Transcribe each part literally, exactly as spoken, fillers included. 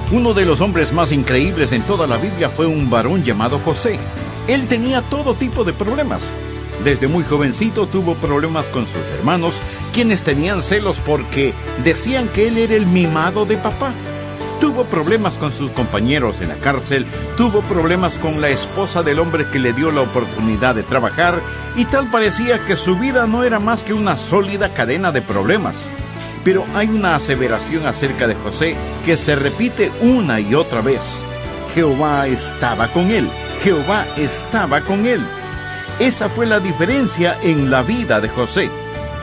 Uno de los hombres más increíbles en toda la Biblia fue un varón llamado José. Él tenía todo tipo de problemas. Desde muy jovencito tuvo problemas con sus hermanos, quienes tenían celos porque decían que él era el mimado de papá. Tuvo problemas con sus compañeros en la cárcel, tuvo problemas con la esposa del hombre que le dio la oportunidad de trabajar, y tal parecía que su vida no era más que una sólida cadena de problemas. Pero hay una aseveración acerca de José que se repite una y otra vez. Jehová estaba con él, Jehová estaba con él. Esa fue la diferencia en la vida de José.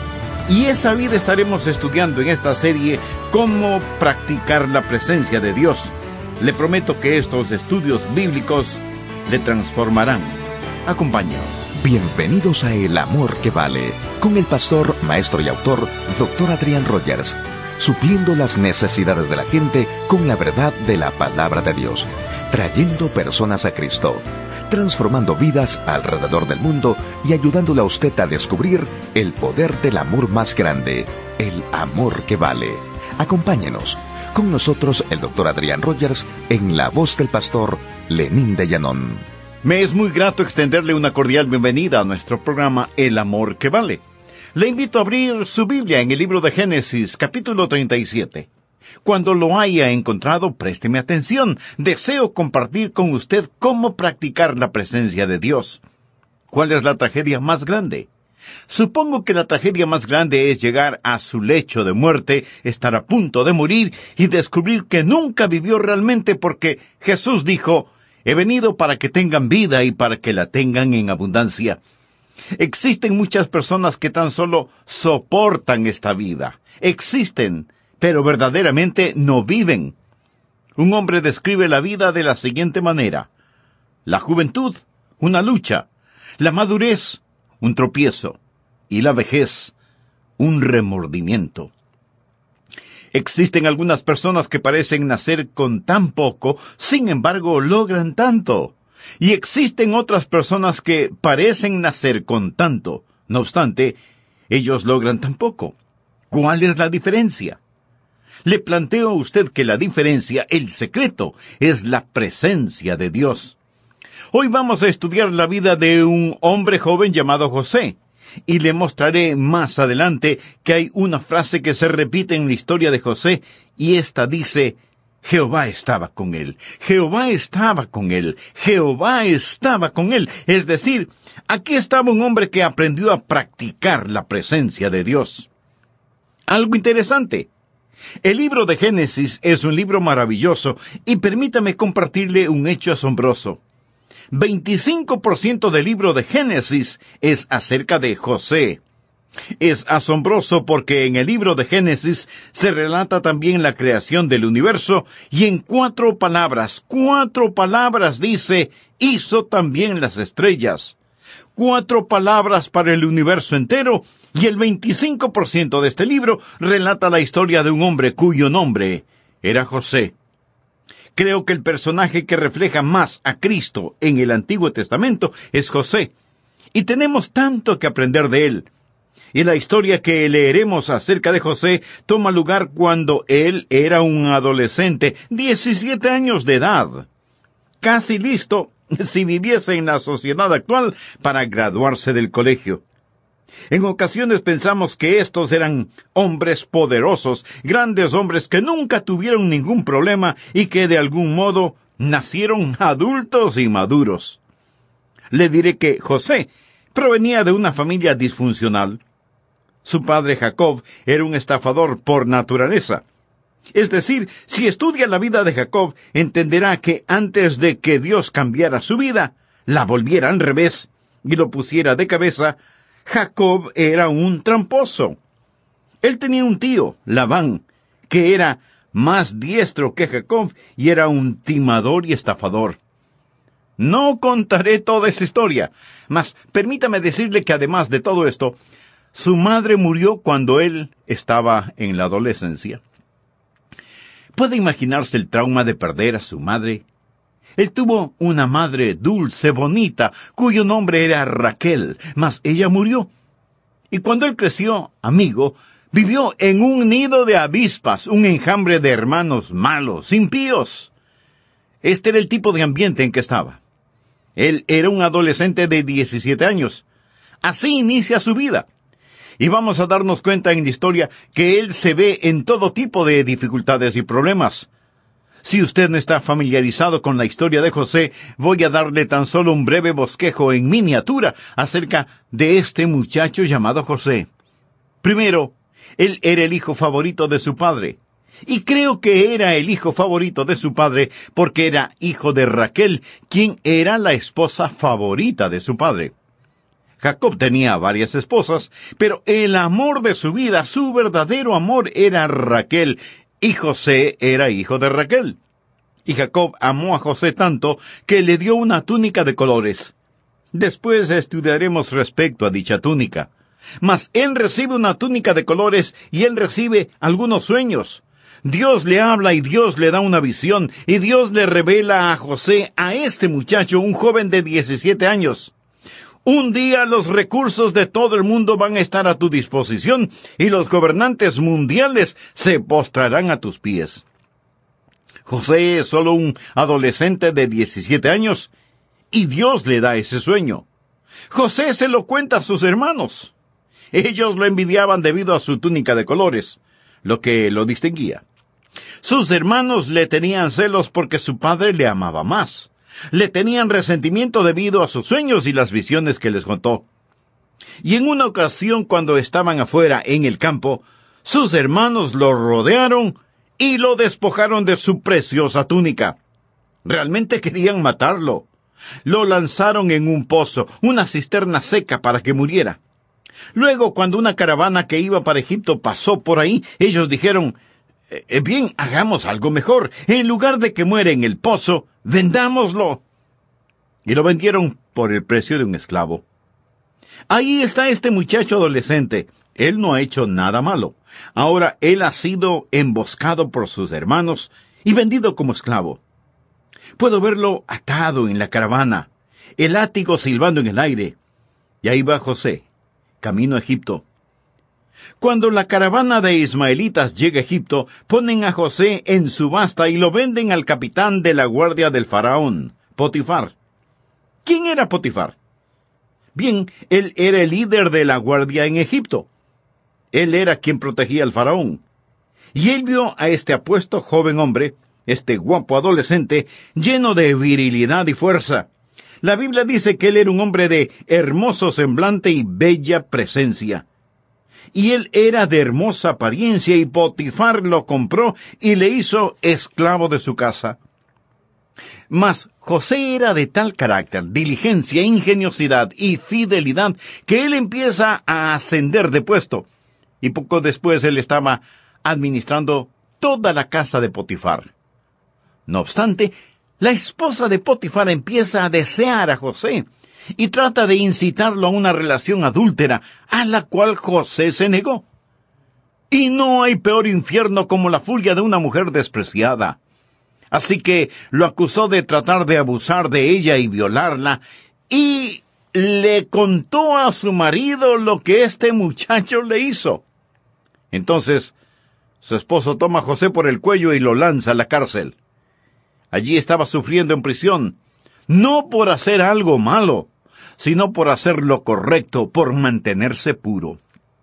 Y esa vida estaremos estudiando en esta serie, cómo practicar la presencia de Dios. Le prometo que estos estudios bíblicos le transformarán. Acompáñanos. Bienvenidos a El Amor que Vale, con el pastor, maestro y autor, doctor Adrián Rogers, supliendo las necesidades de la gente con la verdad de la palabra de Dios, trayendo personas a Cristo, transformando vidas alrededor del mundo y ayudándole a usted a descubrir el poder del amor más grande, el amor que vale. Acompáñenos. Con nosotros el doctor Adrián Rogers en la voz del pastor Lenín de Llanón. Me es muy grato extenderle una cordial bienvenida a nuestro programa El Amor que Vale. Le invito a abrir su Biblia en el libro de Génesis, capítulo treinta y siete. Cuando lo haya encontrado, présteme atención. Deseo compartir con usted cómo practicar la presencia de Dios. ¿Cuál es la tragedia más grande? Supongo que la tragedia más grande es llegar a su lecho de muerte, estar a punto de morir y descubrir que nunca vivió realmente, porque Jesús dijo: he venido para que tengan vida y para que la tengan en abundancia. Existen muchas personas que tan solo soportan esta vida. Existen, pero verdaderamente no viven. Un hombre describe la vida de la siguiente manera: la juventud, una lucha; la madurez, un tropiezo; y la vejez, un remordimiento. Existen algunas personas que parecen nacer con tan poco, sin embargo logran tanto. Y existen otras personas que parecen nacer con tanto, no obstante, ellos logran tan poco. ¿Cuál es la diferencia? Le planteo a usted que la diferencia, el secreto, es la presencia de Dios. Hoy vamos a estudiar la vida de un hombre joven llamado José. Y le mostraré más adelante que hay una frase que se repite en la historia de José, y esta dice: Jehová estaba con él, Jehová estaba con él, Jehová estaba con él. Es decir, aquí estaba un hombre que aprendió a practicar la presencia de Dios. Algo interesante. El libro de Génesis es un libro maravilloso, y permítame compartirle un hecho asombroso. veinticinco por ciento del libro de Génesis es acerca de José. Es asombroso porque en el libro de Génesis se relata también la creación del universo, y en cuatro palabras, cuatro palabras dice: hizo también las estrellas. Cuatro palabras para el universo entero, y el veinticinco por ciento de este libro relata la historia de un hombre cuyo nombre era José. Creo que el personaje que refleja más a Cristo en el Antiguo Testamento es José, y tenemos tanto que aprender de él. Y la historia que leeremos acerca de José toma lugar cuando él era un adolescente, diecisiete años de edad, casi listo, si viviese en la sociedad actual, para graduarse del colegio. En ocasiones pensamos que estos eran hombres poderosos, grandes hombres que nunca tuvieron ningún problema y que de algún modo nacieron adultos y maduros. Le diré que José provenía de una familia disfuncional. Su padre Jacob era un estafador por naturaleza. Es decir, si estudia la vida de Jacob, entenderá que antes de que Dios cambiara su vida, la volviera al revés y lo pusiera de cabeza, Jacob era un tramposo. Él tenía un tío, Labán, que era más diestro que Jacob y era un timador y estafador. No contaré toda esa historia, mas permítame decirle que además de todo esto, su madre murió cuando él estaba en la adolescencia. ¿Puede imaginarse el trauma de perder a su madre? Él tuvo una madre dulce, bonita, cuyo nombre era Raquel, mas ella murió. Y cuando él creció, amigo, Vivió en un nido de avispas, un enjambre de hermanos malos, impíos. Este era el tipo de ambiente en que estaba. Él era un adolescente de diecisiete años. Así inicia su vida. Y vamos a darnos cuenta en la historia que él se ve en todo tipo de dificultades y problemas. Si usted no está familiarizado con la historia de José, voy a darle tan solo un breve bosquejo en miniatura acerca de este muchacho llamado José. Primero, él era el hijo favorito de su padre. Y creo que era el hijo favorito de su padre porque era hijo de Raquel, quien era la esposa favorita de su padre. Jacob tenía varias esposas, pero el amor de su vida, su verdadero amor, era Raquel, y José era hijo de Raquel. Y Jacob amó a José tanto que le dio una túnica de colores. Después estudiaremos respecto a dicha túnica. Mas él recibe una túnica de colores y él recibe algunos sueños. Dios le habla y Dios le da una visión, y Dios le revela a José, a este muchacho, un joven de diecisiete años. Un día los recursos de todo el mundo van a estar a tu disposición, y los gobernantes mundiales se postrarán a tus pies. José es solo un adolescente de diecisiete años, y Dios le da ese sueño. José se lo cuenta a sus hermanos. Ellos lo envidiaban debido a su túnica de colores, lo que lo distinguía. Sus hermanos le tenían celos porque su padre le amaba más. Le tenían resentimiento debido a sus sueños y las visiones que les contó. Y en una ocasión, cuando estaban afuera en el campo, sus hermanos lo rodearon y lo despojaron de su preciosa túnica. Realmente querían matarlo. Lo lanzaron en un pozo, una cisterna seca, para que muriera. Luego, cuando una caravana que iba para Egipto pasó por ahí, ellos dijeron, eh, bien, hagamos algo mejor. En lugar de que muera en el pozo, vendámoslo. Y lo vendieron por el precio de un esclavo. Ahí está este muchacho adolescente. Él no ha hecho nada malo. Ahora él ha sido emboscado por sus hermanos y vendido como esclavo. Puedo verlo atado en la caravana, el látigo silbando en el aire. Y ahí va José, camino a Egipto. Cuando la caravana de ismaelitas llega a Egipto, ponen a José en subasta y lo venden al capitán de la guardia del faraón, Potifar. ¿Quién era Potifar? Bien, él era el líder de la guardia en Egipto. Él era quien protegía al faraón. Y él vio a este apuesto joven hombre, este guapo adolescente, lleno de virilidad y fuerza. La Biblia dice que él era un hombre de hermoso semblante y bella presencia. Y él era de hermosa apariencia, y Potifar lo compró y le hizo esclavo de su casa. Mas José era de tal carácter, diligencia, ingeniosidad y fidelidad, que él empieza a ascender de puesto. Y poco después él estaba administrando toda la casa de Potifar. No obstante, la esposa de Potifar empieza a desear a José y trata de incitarlo a una relación adúltera, a la cual José se negó. Y no hay peor infierno como la furia de una mujer despreciada. Así que lo acusó de tratar de abusar de ella y violarla, y le contó a su marido lo que este muchacho le hizo. Entonces, su esposo toma a José por el cuello y lo lanza a la cárcel. Allí estaba sufriendo en prisión, no por hacer algo malo, sino por hacer lo correcto, por mantenerse puro.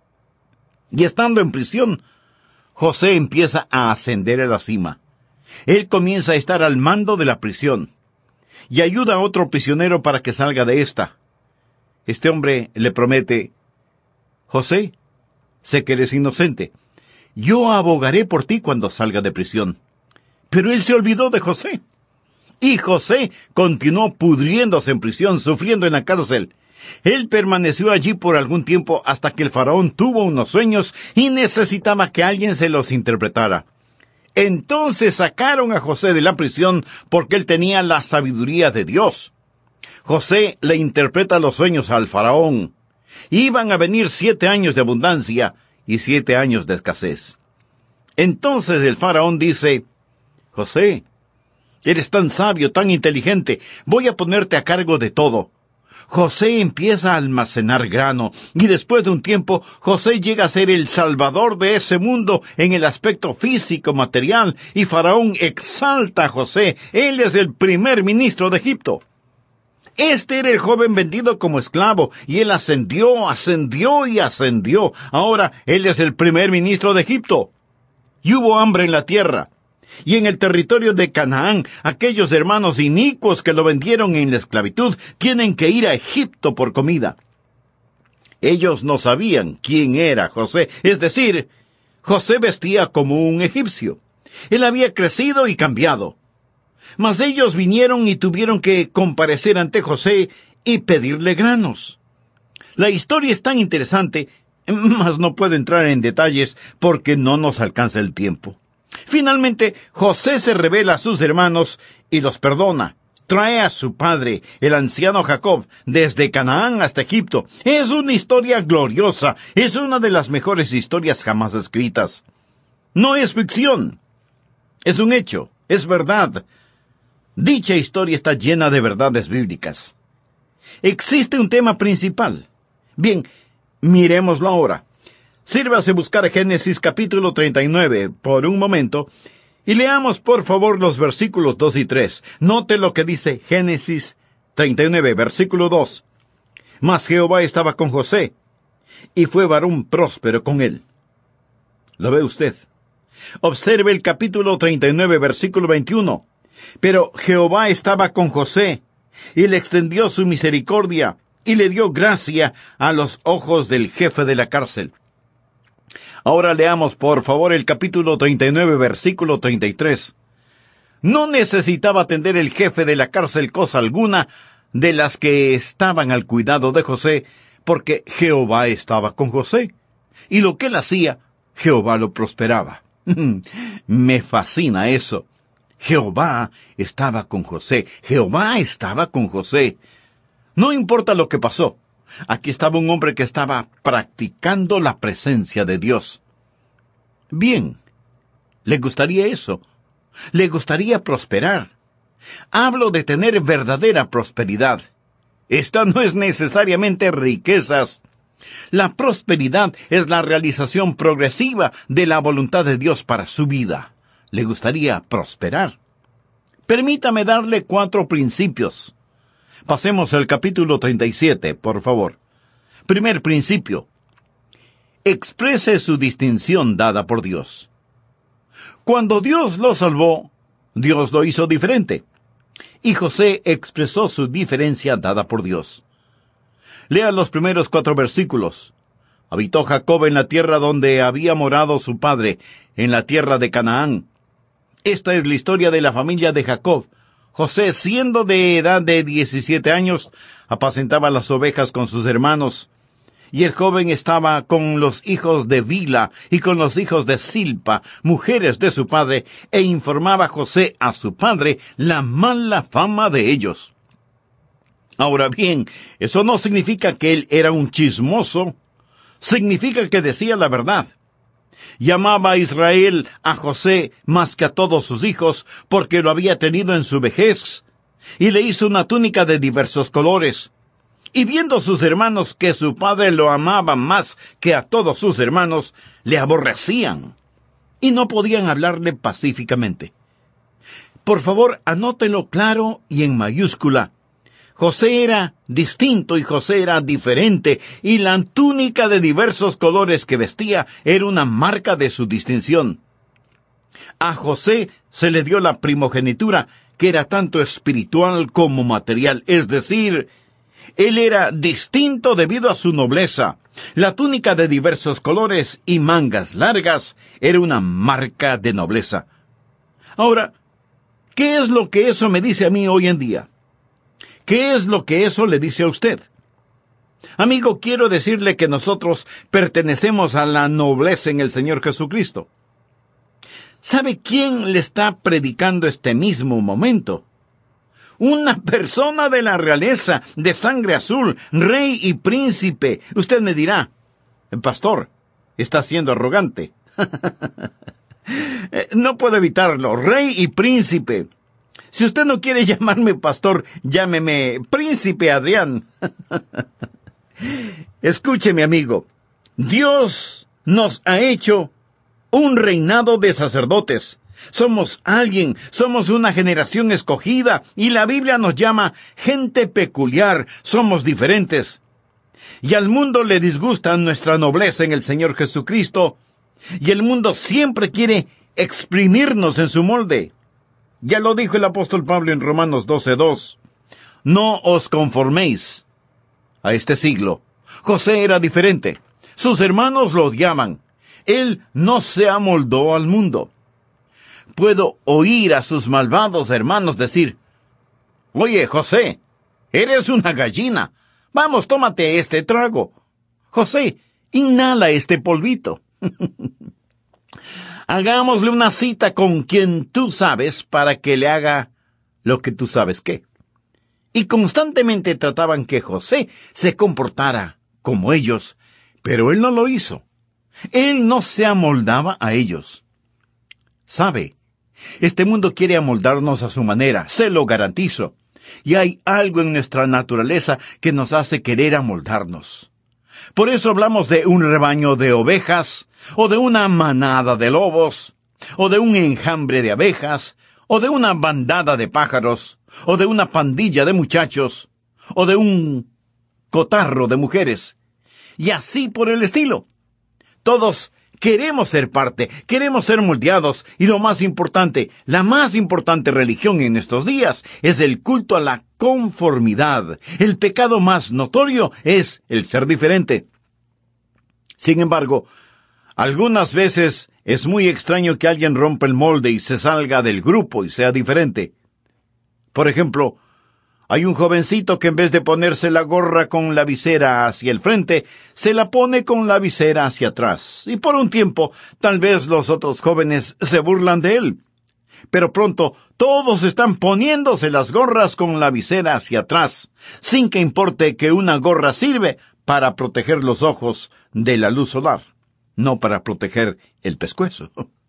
Y estando en prisión, José empieza a ascender a la cima. Él comienza a estar al mando de la prisión, y ayuda a otro prisionero para que salga de esta. Este hombre le promete, José, sé que eres inocente, yo abogaré por ti cuando salga de prisión. Pero él se olvidó de José. Y José continuó pudriéndose en prisión, sufriendo en la cárcel. Él permaneció allí por algún tiempo hasta que el faraón tuvo unos sueños y necesitaba que alguien se los interpretara. Entonces sacaron a José de la prisión porque él tenía la sabiduría de Dios. José le interpreta los sueños al faraón. Iban a venir siete años de abundancia y siete años de escasez. Entonces el faraón dice, José, eres tan sabio, tan inteligente, voy a ponerte a cargo de todo. José empieza a almacenar grano, y después de un tiempo, José llega a ser el salvador de ese mundo en el aspecto físico, material, y Faraón exalta a José. Él es el primer ministro de Egipto. Este era el joven vendido como esclavo, y él ascendió, ascendió y ascendió. Ahora, él es el primer ministro de Egipto. Y hubo hambre en la tierra. Y en el territorio de Canaán, aquellos hermanos inicuos que lo vendieron en la esclavitud tienen que ir a Egipto por comida. Ellos no sabían quién era José, es decir, José vestía como un egipcio. Él había crecido y cambiado. Mas ellos vinieron y tuvieron que comparecer ante José y pedirle granos. La historia es tan interesante, mas no puedo entrar en detalles porque no nos alcanza el tiempo. Finalmente, José se revela a sus hermanos y los perdona. Trae a su padre, el anciano Jacob, desde Canaán hasta Egipto. Es una historia gloriosa, es una de las mejores historias jamás escritas. No es ficción, es un hecho, es verdad. Dicha historia está llena de verdades bíblicas. Existe un tema principal. Bien, miremoslo ahora. Sírvase buscar Génesis capítulo treinta y nueve por un momento y leamos por favor los versículos dos y tres. Note lo que dice Génesis treinta y nueve, versículo dos. Mas Jehová estaba con José, y fue varón próspero con él. ¿Lo ve usted? Observe el capítulo treinta y nueve, versículo veintiuno. Pero Jehová estaba con José, y le extendió su misericordia, y le dio gracia a los ojos del jefe de la cárcel. Ahora leamos por favor el capítulo treinta y nueve, versículo treinta y tres. No necesitaba atender el jefe de la cárcel cosa alguna de las que estaban al cuidado de José, porque Jehová estaba con José, y lo que él hacía, Jehová lo prosperaba. Me fascina eso. Jehová estaba con José. Jehová estaba con José. No importa lo que pasó. Aquí estaba un hombre que estaba practicando la presencia de Dios. Bien, ¿le gustaría eso? ¿Le gustaría prosperar? Hablo de tener verdadera prosperidad. Esta no es necesariamente riquezas. La prosperidad es la realización progresiva de la voluntad de Dios para su vida. ¿Le gustaría prosperar? Permítame darle cuatro principios. Pasemos al capítulo treinta y siete, por favor. Primer principio. Exprese su distinción dada por Dios. Cuando Dios lo salvó, Dios lo hizo diferente. Y José expresó su diferencia dada por Dios. Lea los primeros cuatro versículos. Habitó Jacob en la tierra donde había morado su padre, en la tierra de Canaán. Esta es la historia de la familia de Jacob. José, siendo de edad de diecisiete años, apacentaba las ovejas con sus hermanos, y el joven estaba con los hijos de Bila y con los hijos de Silpa, mujeres de su padre, e informaba José a su padre la mala fama de ellos. Ahora bien, eso no significa que él era un chismoso, significa que decía la verdad. Llamaba a Israel a José más que a todos sus hijos, porque lo había tenido en su vejez, y le hizo una túnica de diversos colores. Y viendo sus hermanos que su padre lo amaba más que a todos sus hermanos, le aborrecían, y no podían hablarle pacíficamente. Por favor, anótelo claro y en mayúscula. José era distinto y José era diferente, y la túnica de diversos colores que vestía era una marca de su distinción. A José se le dio la primogenitura, que era tanto espiritual como material, es decir, él era distinto debido a su nobleza. La túnica de diversos colores y mangas largas era una marca de nobleza. Ahora, ¿qué es lo que eso me dice a mí hoy en día? ¿Qué es lo que eso le dice a usted? Amigo, quiero decirle que nosotros pertenecemos a la nobleza en el Señor Jesucristo. ¿Sabe quién le está predicando este mismo momento? Una persona de la realeza, de sangre azul, rey y príncipe. Usted me dirá, pastor, está siendo arrogante. No puedo evitarlo, rey y príncipe. Si usted no quiere llamarme pastor, llámeme Príncipe Adrián. Escúcheme, amigo. Dios nos ha hecho un reinado de sacerdotes. Somos alguien, somos una generación escogida, y la Biblia nos llama gente peculiar, somos diferentes. Y al mundo le disgusta nuestra nobleza en el Señor Jesucristo, y el mundo siempre quiere exprimirnos en su molde. Ya lo dijo el apóstol Pablo en Romanos doce dos. No os conforméis a este siglo. José era diferente. Sus hermanos lo odiaban. Él no se amoldó al mundo. Puedo oír a sus malvados hermanos decir: oye, José, eres una gallina. Vamos, tómate este trago. José, inhala este polvito. Hagámosle una cita con quien tú sabes para que le haga lo que tú sabes qué. Y constantemente trataban que José se comportara como ellos, pero él no lo hizo. Él no se amoldaba a ellos. ¿Sabe? Este mundo quiere amoldarnos a su manera, se lo garantizo. Y hay algo en nuestra naturaleza que nos hace querer amoldarnos. Por eso hablamos de un rebaño de ovejas, o de una manada de lobos, o de un enjambre de abejas, o de una bandada de pájaros, o de una pandilla de muchachos, o de un cotarro de mujeres, y así por el estilo. Todos queremos ser parte, queremos ser moldeados, y lo más importante, la más importante religión en estos días es el culto a la conformidad. El pecado más notorio es el ser diferente. Sin embargo, algunas veces es muy extraño que alguien rompa el molde y se salga del grupo y sea diferente. Por ejemplo, hay un jovencito que en vez de ponerse la gorra con la visera hacia el frente, se la pone con la visera hacia atrás. Y por un tiempo, tal vez los otros jóvenes se burlan de él. Pero pronto, todos están poniéndose las gorras con la visera hacia atrás, sin que importe que una gorra sirve para proteger los ojos de la luz solar, no para proteger el pescuezo.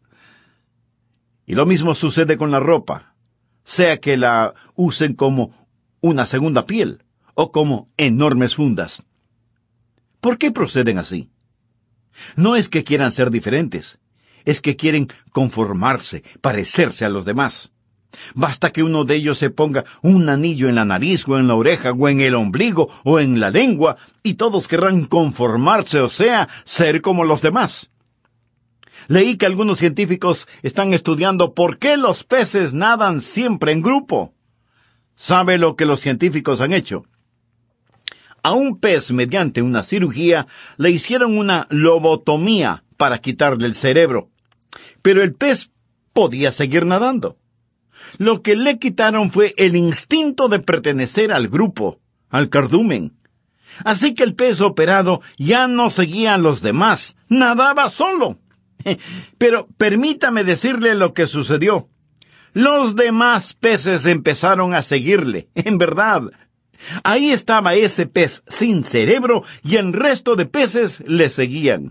Y lo mismo sucede con la ropa, sea que la usen como una segunda piel, o como enormes fundas. ¿Por qué proceden así? No es que quieran ser diferentes, es que quieren conformarse, parecerse a los demás. Basta que uno de ellos se ponga un anillo en la nariz, o en la oreja, o en el ombligo, o en la lengua, y todos querrán conformarse, o sea, ser como los demás. Leí que algunos científicos están estudiando por qué los peces nadan siempre en grupo. ¿Sabe lo que los científicos han hecho? A un pez, mediante una cirugía, le hicieron una lobotomía para quitarle el cerebro. Pero el pez podía seguir nadando. Lo que le quitaron fue el instinto de pertenecer al grupo, al cardumen. Así que el pez operado ya no seguía a los demás, nadaba solo. Pero permítame decirle lo que sucedió. Los demás peces empezaron a seguirle, en verdad. Ahí estaba ese pez sin cerebro y el resto de peces le seguían.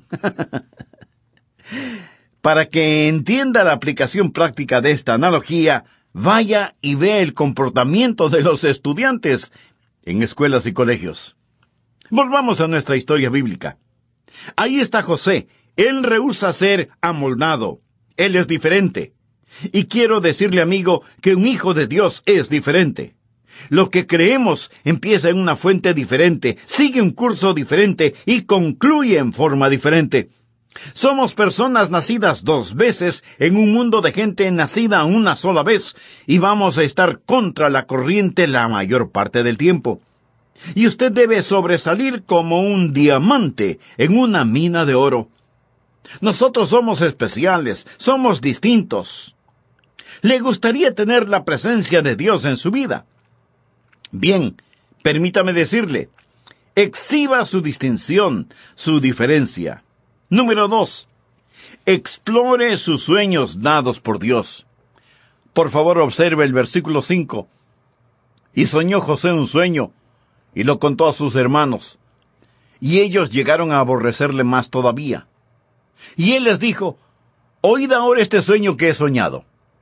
Para que entienda la aplicación práctica de esta analogía, vaya y vea el comportamiento de los estudiantes en escuelas y colegios. Volvamos a nuestra historia bíblica. Ahí está José. Él rehúsa ser amoldado. Él es diferente. Y quiero decirle, amigo, que un hijo de Dios es diferente. Lo que creemos empieza en una fuente diferente, sigue un curso diferente y concluye en forma diferente. Somos personas nacidas dos veces en un mundo de gente nacida una sola vez, y vamos a estar contra la corriente la mayor parte del tiempo. Y usted debe sobresalir como un diamante en una mina de oro. Nosotros somos especiales, somos distintos. ¿Le gustaría tener la presencia de Dios en su vida? Bien, permítame decirle, exhiba su distinción, su diferencia. Número dos, explore sus sueños dados por Dios. Por favor, observe el versículo cinco. Y soñó José un sueño, y lo contó a sus hermanos, y ellos llegaron a aborrecerle más todavía. Y él les dijo: oíd ahora este sueño que he soñado.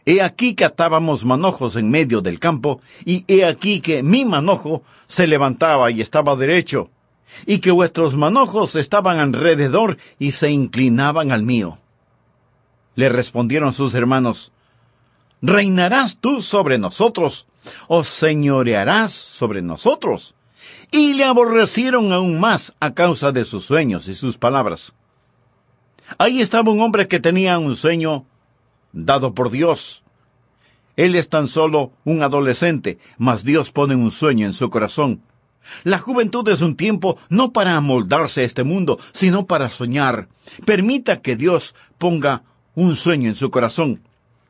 He aquí que atábamos manojos en medio del campo, y he aquí que mi manojo se levantaba y estaba derecho, y que vuestros manojos estaban alrededor y se inclinaban al mío. Le respondieron sus hermanos: ¿Reinarás tú sobre nosotros, o señorearás sobre nosotros? Y le aborrecieron aún más a causa de sus sueños y sus palabras. Ahí estaba un hombre que tenía un sueño dado por Dios. Él es tan solo un adolescente, mas Dios pone un sueño en su corazón. La juventud es un tiempo no para amoldarse a este mundo, sino para soñar. Permita que Dios ponga un sueño en su corazón.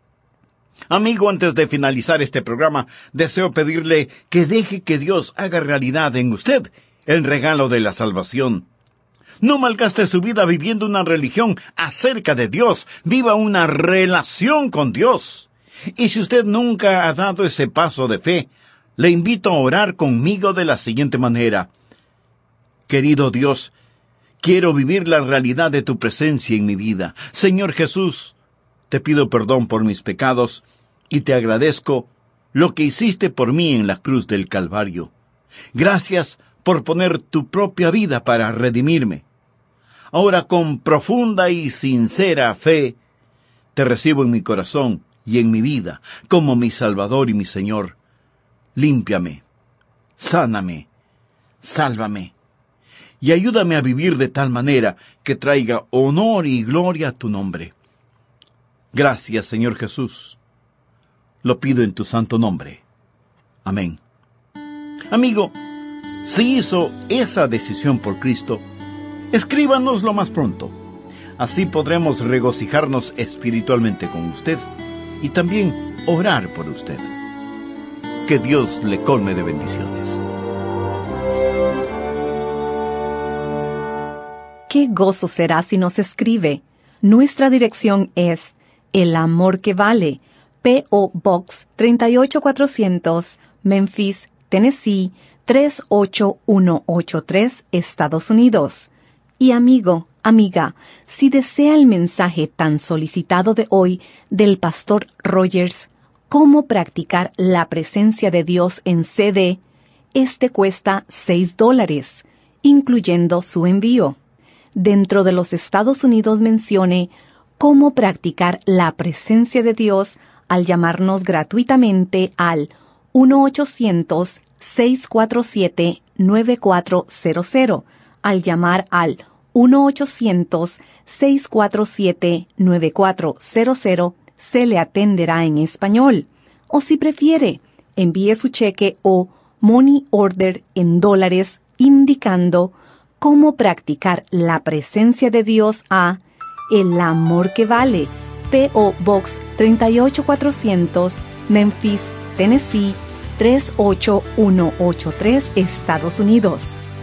Amigo, antes de finalizar este programa, deseo pedirle que deje que Dios haga realidad en usted el regalo de la salvación. No malgaste su vida viviendo una religión acerca de Dios. Viva una relación con Dios. Y si usted nunca ha dado ese paso de fe, le invito a orar conmigo de la siguiente manera. Querido Dios, quiero vivir la realidad de tu presencia en mi vida. Señor Jesús, te pido perdón por mis pecados y te agradezco lo que hiciste por mí en la cruz del Calvario. Gracias por poner tu propia vida para redimirme. Ahora, con profunda y sincera fe, te recibo en mi corazón y en mi vida como mi Salvador y mi Señor. Límpiame, sáname, sálvame, y ayúdame a vivir de tal manera que traiga honor y gloria a tu nombre. Gracias, Señor Jesús. Lo pido en tu santo nombre. Amén. Amigo, si hizo esa decisión por Cristo, escríbanos lo más pronto. Así podremos regocijarnos espiritualmente con usted y también orar por usted. Que Dios le colme de bendiciones. Qué gozo será si nos escribe. Nuestra dirección es El Amor que Vale, P O Box tres ocho cuatrocientos, Memphis, Tennessee tres ocho uno ocho tres, Estados Unidos. Y amigo, amiga, si desea el mensaje tan solicitado de hoy del Pastor Rogers, ¿Cómo practicar la presencia de Dios en C D? Este cuesta seis dólares, incluyendo su envío. Dentro de los Estados Unidos mencione cómo practicar la presencia de Dios al llamarnos gratuitamente al uno ochocientos, seis cuatro siete, nueve cuatro cero cero. Al llamar al uno ochocientos, seis cuatro siete, nueve cuatro cero cero, se le atenderá en español. O si prefiere, envíe su cheque o money order en dólares indicando cómo practicar la presencia de Dios a El Amor que Vale, P O Box tres ocho cuatrocientos, Memphis, Tennessee tres ocho uno ocho tres, Estados Unidos.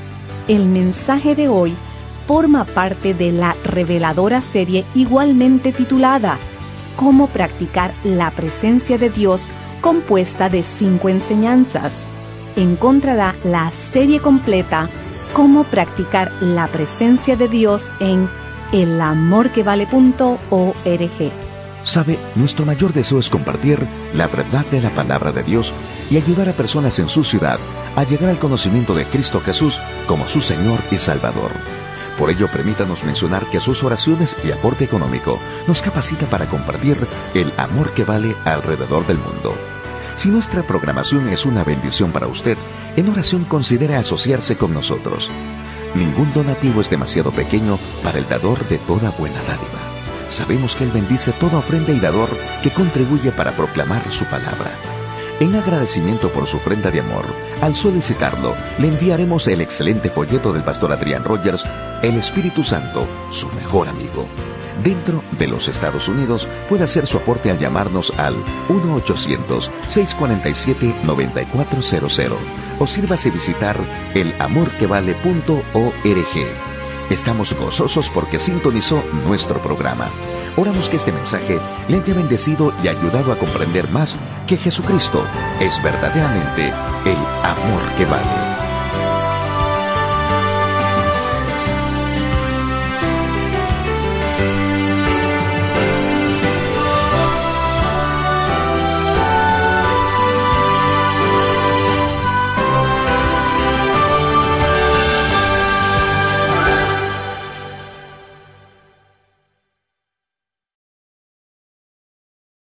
El mensaje de hoy forma parte de la reveladora serie igualmente titulada Cómo practicar la presencia de Dios, compuesta de cinco enseñanzas. Encontrará la serie completa Cómo practicar la presencia de Dios en el amor que vale punto org. Sabe, nuestro mayor deseo es compartir la verdad de la palabra de Dios y ayudar a personas en su ciudad a llegar al conocimiento de Cristo Jesús como su Señor y Salvador. Por ello, permítanos mencionar que sus oraciones y aporte económico nos capacita para compartir el amor que vale alrededor del mundo. Si nuestra programación es una bendición para usted, en oración considere asociarse con nosotros. Ningún donativo es demasiado pequeño para el dador de toda buena dádiva. Sabemos que Él bendice toda ofrenda y dador que contribuye para proclamar su palabra. En agradecimiento por su ofrenda de amor, al solicitarlo, le enviaremos el excelente folleto del pastor Adrián Rogers, El Espíritu Santo, su mejor amigo. Dentro de los Estados Unidos, puede hacer su aporte al llamarnos al uno ochocientos, seis cuatro siete, nueve cuatro cero cero o sírvase visitar el amor que vale punto org. Estamos gozosos porque sintonizó nuestro programa. Oramos que este mensaje le haya bendecido y ayudado a comprender más que Jesucristo es verdaderamente el amor que vale.